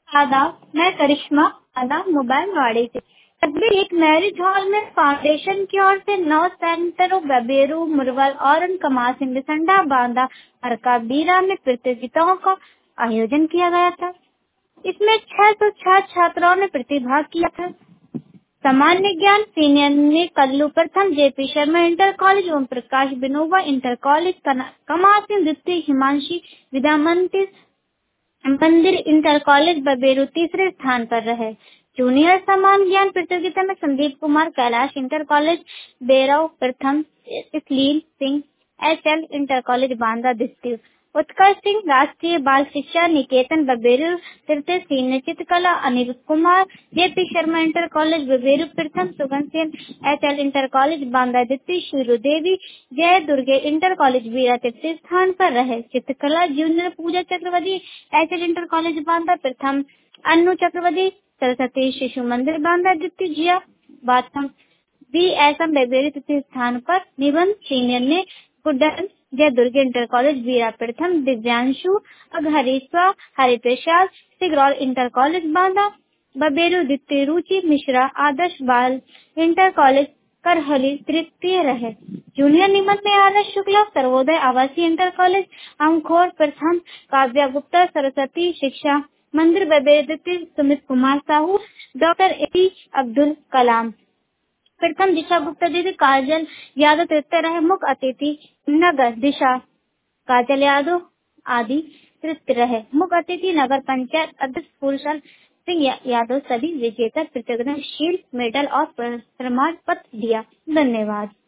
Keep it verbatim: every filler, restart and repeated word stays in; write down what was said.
आदाब, मैं करिश्मा आदाब मोबाइल वाड़ी से। अभी एक मैरिज हॉल में फाउंडेशन की ओर से नौ सेंटरों बबेरू मुरवल और कमासिन बिसंडा बांदा हरका बीरा में प्रतियोगिताओं का आयोजन किया गया था। इसमें छह सौ छह छात्राओं ने प्रतिभाग किया था। सामान्य ज्ञान सीनियर में कल्लू प्रथम, JP Sharma inter college, Om Prakash Binova inter college, Kamasin द्वितीय, हिमांशी विद्या मंदिर मंदिर इंटर कॉलेज बबेरू तीसरे स्थान पर रहे। जूनियर समान ज्ञान प्रतियोगिता में संदीप कुमार कैलाश इंटर कॉलेज बेरऊ प्रथम, Isleem Singh H L inter college Banda द्वितीय, उत्कर्ष सिंह राष्ट्रीय बाल शिक्षा निकेतन बबेरू तृतीय, सीनियर चित्रकला Anil Kumar JP Sharma inter college Baberu प्रथम, Sugan Sen H L inter college Banda द्वितीय, शिरू देवी जय दुर्गे इंटर कॉलेज बीरा तृतीय स्थान पर रहे। चित्रकला junior Pooja Chakravarti H L inter college Banda प्रथम, अनु चक्रवर्ती सरस्वती शिशु मंदिर बांदा द्वितीय, जिया बाथम बी एसएम बेबेरी तृतीय स्थान पर। निबंध सीनियर ने गुड्डन जय दुर्गे इंटर कॉलेज बीरा प्रथम, दिव्यांशु अघहरीश्वा हरिप्रसाद सिगरौल इंटर कॉलेज बांदा बबेरू द्वितीय, रुचि मिश्रा आदर्श बाल इंटर कॉलेज करहली तृतीय रहे। जूनियर निबंध में आदर्श शुक्ला सर्वोदय आवासीय इंटर कॉलेज अंखोर प्रथम, काव्या गुप्ता सरस्वती शिक्षा मंदिर बबेरू द्वितीय, सुमित कुमार साहू डॉक्टर ए अब्दुल कलाम प्रथम, दिशा गुप्ता दीदी काजल यादव तृतीय रहे। मुख्य अतिथि नगर दिशा काजल यादव आदि तृतीय रहे। मुख्य अतिथि नगर पंचायत अध्यक्ष फूलचंद सिंह यादव सभी विजेता प्रतियोगिता शील्ड मेडल और प्रमाण पत्र दिया। धन्यवाद।